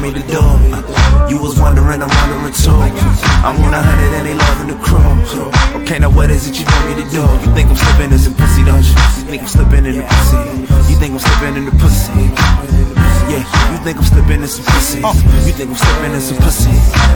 me to do? You was wondering, I'm wondering too. I'm on 100 and they loving the crew. Okay, now what is it you want me to do? You think I'm slipping in some pussy, don't you? You think I'm slipping in the pussy? You think I'm slipping in the pussy? Yeah, you think I'm slipping in some pussy? You think I'm slipping in some pussy?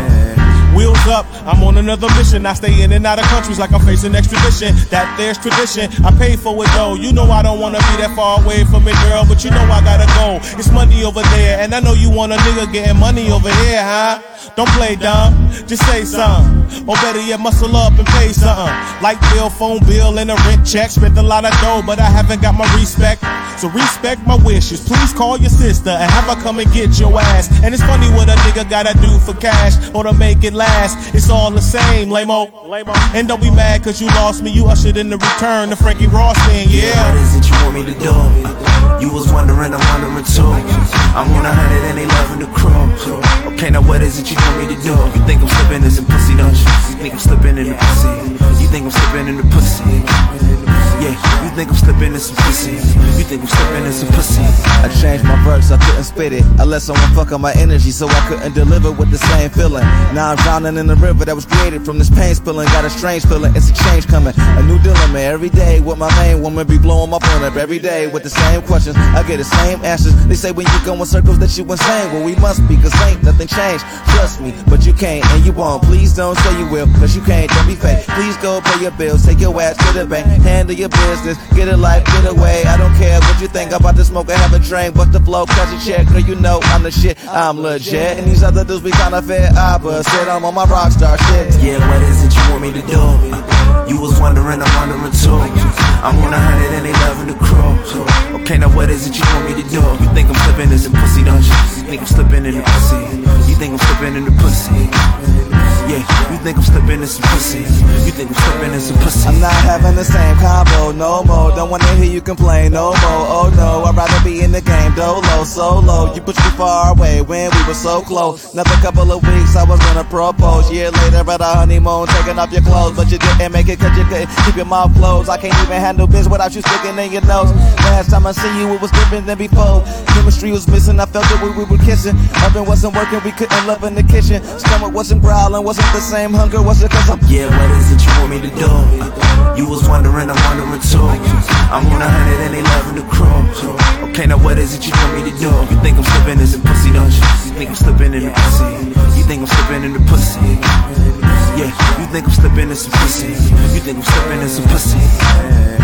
Wheels up, I'm on another mission. I stay in and out of countries like I'm facing extradition. That there's tradition, I pay for it though. You know I don't wanna be that far away from it, girl, but you know I gotta go. It's money over there, and I know you want a nigga getting money over here, huh? Don't play dumb, just say something. Or better yet, muscle up and pay something. Light bill, phone bill, and a rent check. Spent a lot of dough, but I haven't got my respect. So respect my wishes. Please call your sister and have her come and get your ass. And it's funny what a nigga gotta do for cash or to make it last. It's all the same, lame-o. And don't be mad cause you lost me. You ushered in the return to Frankie Ross thing, yeah. What is it you want me to do? You was wondering, I'm wondering too. I'm on 100 and they loving the crew. Okay, now what is it you want me to do? You think I'm slipping in some pussy, don't you? You think I'm slipping in the pussy? You think I'm slipping in the pussy? Yeah, you think I'm slipping in some pussy? You think I'm slipping in some pussy? I changed my verse, I couldn't spit it. I let someone fuck up my energy so I couldn't deliver with the same feeling. Now I'm drowning in the river that was created from this pain spilling. Got a strange feeling, it's a change coming. A new dilemma every day with my main woman. Be blowing my phone up every day with the same questions. I get the same answers. They say when you go in circles that you insane. Well, we must be, cause ain't nothing changed. Trust me, but you can't and you won't. Please don't say you will, cause you can't, don't be fake. Please go pay your bills, take your ass to the bank. Handle your business, get a life, get away. I don't care what you think about the smoke or have a drink. Bust the flow, catch a check, girl, you know I'm the shit, I'm legit. And these other dudes be kinda fair, but said I'm on my rock star shit. Yeah, what is it you want me to do? You was wondering, I'm wondering too. I'm on 100 and they loving the crew. Okay, now what is it you want me to do? You think I'm slipping in some pussy, don't you? You think I'm slipping in the pussy? You think I'm slipping in the pussy? Yeah, you think I'm slipping in some pussy? You think I'm slipping in some pussy? I'm not having the same combo no more. Don't wanna hear you complain no more. Oh no, I'd rather be in the game dolo, solo. You pushed me far away when we were so close. Another couple of weeks I was gonna propose. Year later at our honeymoon, taking off your clothes, but you didn't make it cause you couldn't keep your mouth closed. I can't even handle biz without you sticking in your nose. Last time I see you it was different than before. Chemistry was missing, I felt it when we were kissing. Oven wasn't working, we couldn't love in the kitchen. Stomach wasn't growling, wasn't the same hunger, was it cause I'm... Yeah, what is it you want me to do? You was wondering, I'm wondering too. I'm on 100 and they loving the crew. Okay, now what is it you want me to do? You think I'm slipping in some pussy, don't you? You think I'm slipping in the pussy? You think I'm slipping in the pussy? Yeah, you think I'm slipping in some pussy? You think I'm slipping in some pussy?